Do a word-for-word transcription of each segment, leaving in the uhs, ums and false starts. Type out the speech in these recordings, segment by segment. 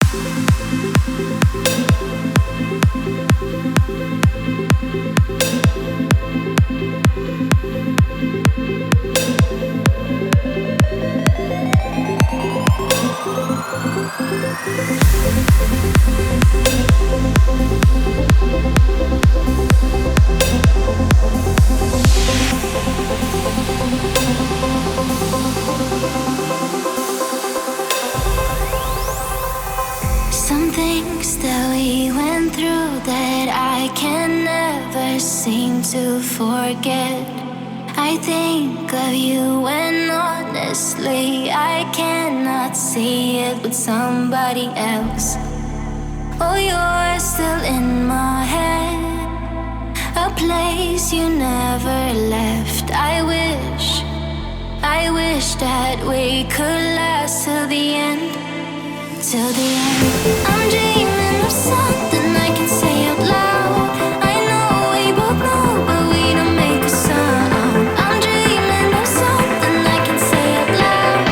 Some things that we went through that I can never seem to forget. I think of you and honestly I cannot see it with somebody else. Oh, you're still in my head, a place you never left. I wish, I wish that we could last till the end. Till the end, I'm dreaming of something I can say out loud. I know we both know, but we don't make a sound. I'm dreaming of something I can say out loud,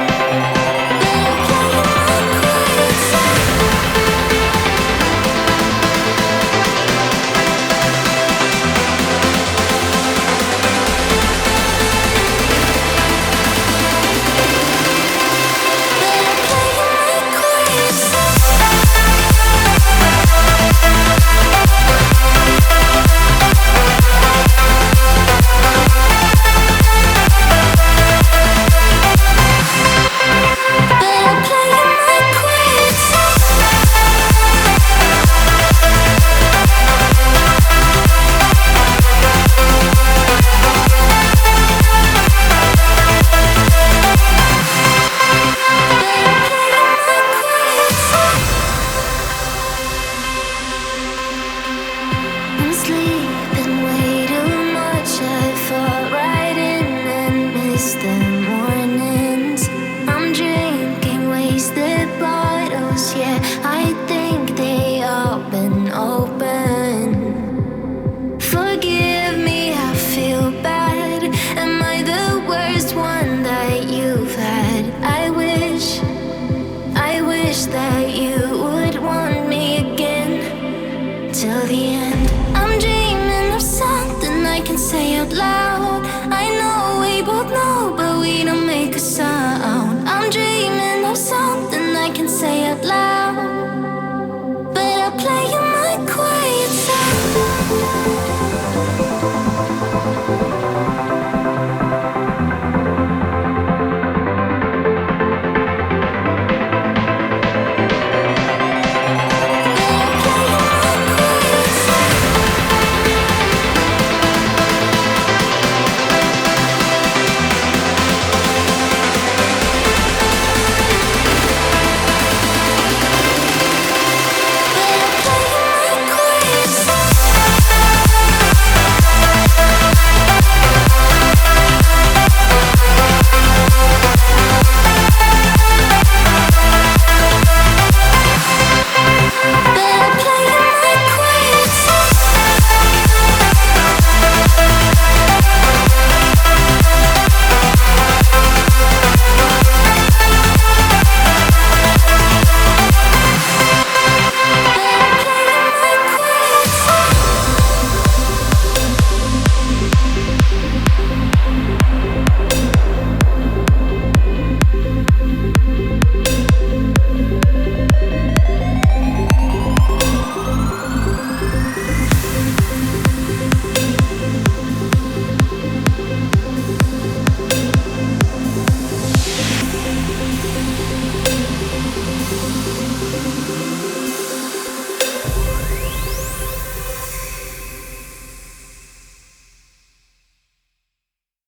but I'm playing my quiet that you